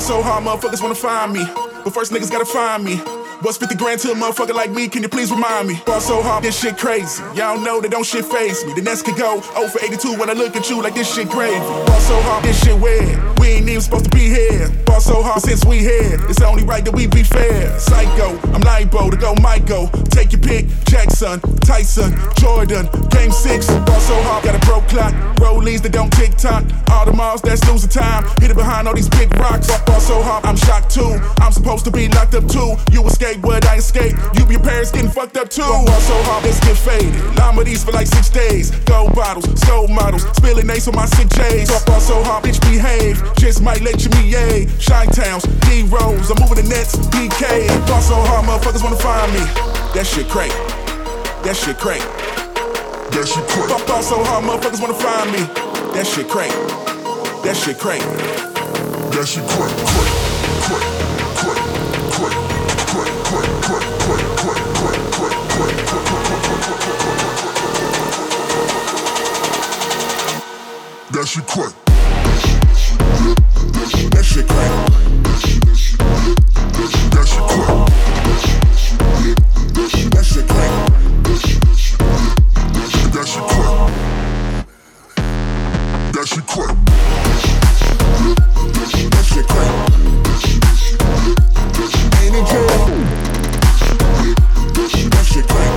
so hard, motherfuckers wanna find me. But first niggas gotta find me. What's 50 grand to a motherfucker like me? Can you please remind me? Ball so hard, this shit crazy. Y'all know that don't shit faze me. The next could go 0 for 82 when I look at you like this shit gravy. Ball so hard, this shit weird. We ain't even supposed to be here. Ball so hard, but since we here, it's only right that we be fair. Psycho, I'm libo to go Michael. Take your pick, Jackson, Tyson, Jordan, Game 6. Ball so hard, got a broke clock. Rollies that don't tick-tock. All the malls that's losing time. Hit it behind all these big rocks. Ball so hard, I'm shocked too. I'm supposed to be locked up too. You escape, but I escape. You be your parents getting fucked up too. Ball so hard, let's get faded. Llama these for like 6 days. Gold bottles, soul models. Spilling ace on my sick J's. Ball so hard, bitch behave. Just might let you me yay. Shine Towns, D-Rose. I'm moving the Nets, DK. Ball so hard, motherfuckers wanna find me. That shit crack. That shit crack. That shit crack. Ball so hard, motherfuckers wanna find me. That shit crack. That shit crack. That shit crack. Crack. Crack. Crack. Crack. Crack. Crack. Crack. Crack. Crack. Crack. Crack. That shit crack. That shit crack. That shit crack. That shit crack. That shit crack. That shit crack. That shit crack. Ain't it true? That shit crack.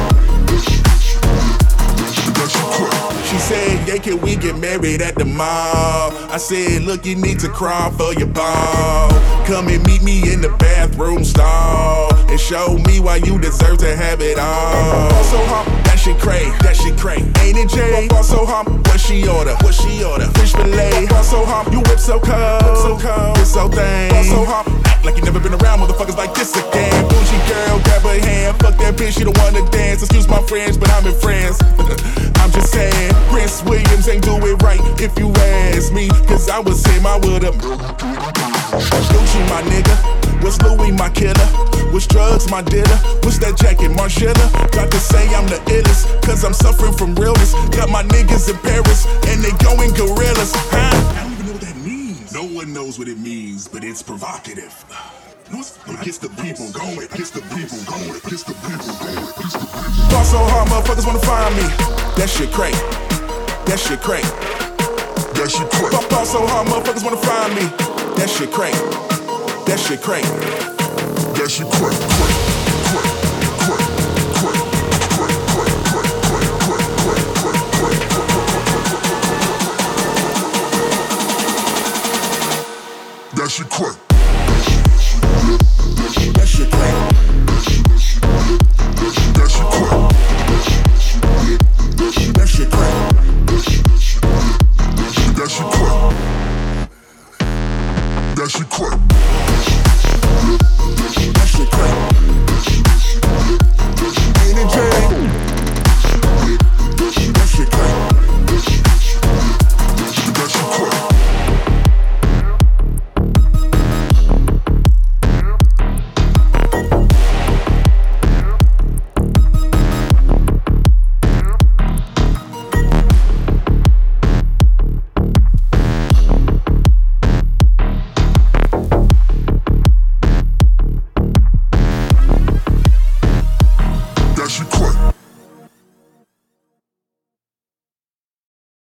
That shit crack. She said, yeah, can we get married at the mall? I said, look, you need to crawl for your ball. Come and meet me in the bathroom stall and show me why you deserve to have it all. So that shit cray, that shit cray. Ain't it Jay? So what she order? What she order? Fish fillet. So you whip so cold, it's so thing. So act like you never been around motherfuckers like this again. Bougie girl, grab her hand. Fuck that bitch, she don't wanna dance. Excuse my French, but I'm in France. I'm just saying, Prince Williams ain't do it right if you ask me. Cause I was him, I would've. Gucci my nigga, what's Louis my killer? What's drugs my dealer? What's that jacket Margiela? Got to say I'm the illest, cause I'm suffering from realness. Got my niggas in Paris, and they going gorillas. I don't even know what that means. No one knows what it means, but it's provocative. It gets the people going, gets the people going, gets the people going, gets the people going. Ball so hard, motherfuckers wanna find me. That shit crack. That shit crack. That shit crack. Ball so hard, motherfuckers wanna find me. That shit crack. That shit crack. That shit crack. Crack.